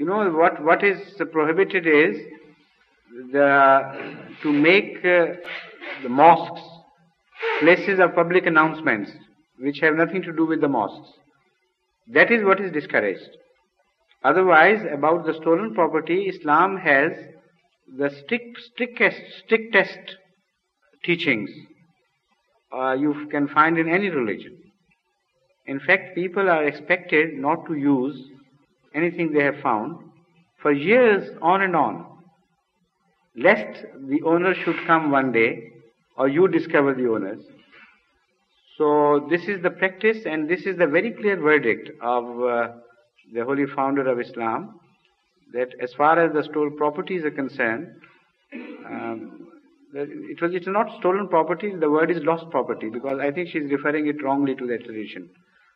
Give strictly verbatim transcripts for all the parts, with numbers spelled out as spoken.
know what, what is prohibited is the, to make uh, the mosques places of public announcements which have nothing to do with the mosques. That is what is discouraged. Otherwise, about the stolen property, Islam has the strict, strictest, strictest teachings uh, you can find in any religion. In fact, people are expected not to use anything they have found for years on and on, lest the owner should come one day or you discover the owners. So this is the practice, and this is the very clear verdict of uh, the holy founder of Islam, that as far as the stolen properties are concerned, um, it was it's not stolen property, the word is lost property, because I think she is referring it wrongly to that tradition.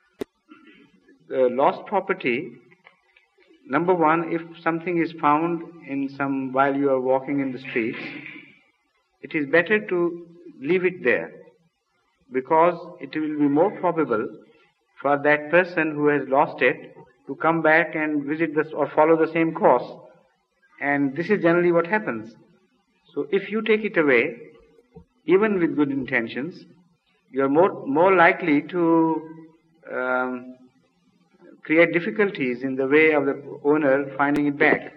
The lost property, number one, if something is found in some while you are walking in the streets, it is better to leave it there, because it will be more probable for that person who has lost it to come back and visit this or follow the same course. And this is generally what happens. So if you take it away, even with good intentions, you are more, more likely to um, create difficulties in the way of the owner finding it back.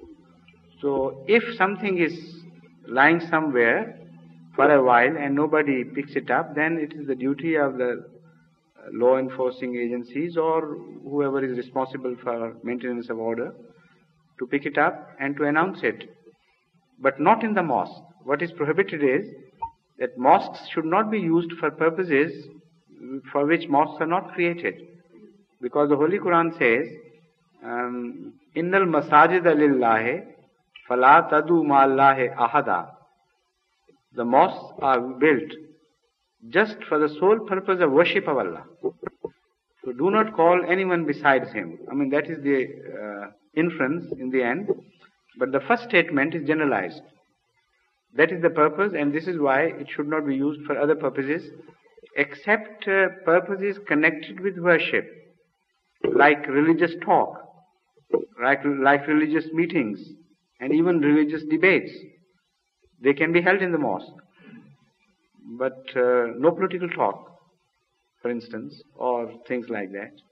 So if something is lying somewhere for a while and nobody picks it up, then it is the duty of the law enforcing agencies or whoever is responsible for maintenance of order to pick it up and to announce it. But not in the mosque. What is prohibited is that mosques should not be used for purposes for which mosques are not created. Because the Holy Quran says, um, Innal masajida lillahi fala tadu ma'allahi ahada. The mosques are built just for the sole purpose of worship of Allah. So do not call anyone besides Him. I mean, that is the uh, inference in the end. But the first statement is generalized. That is the purpose, and this is why it should not be used for other purposes, except uh, purposes connected with worship, like religious talk, like, like religious meetings, and even religious debates. They can be held in the mosque. But uh, no political talk, for instance, or things like that.